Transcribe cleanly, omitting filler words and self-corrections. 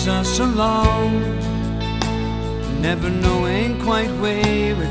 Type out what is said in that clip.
brings us along, never knowing quite where it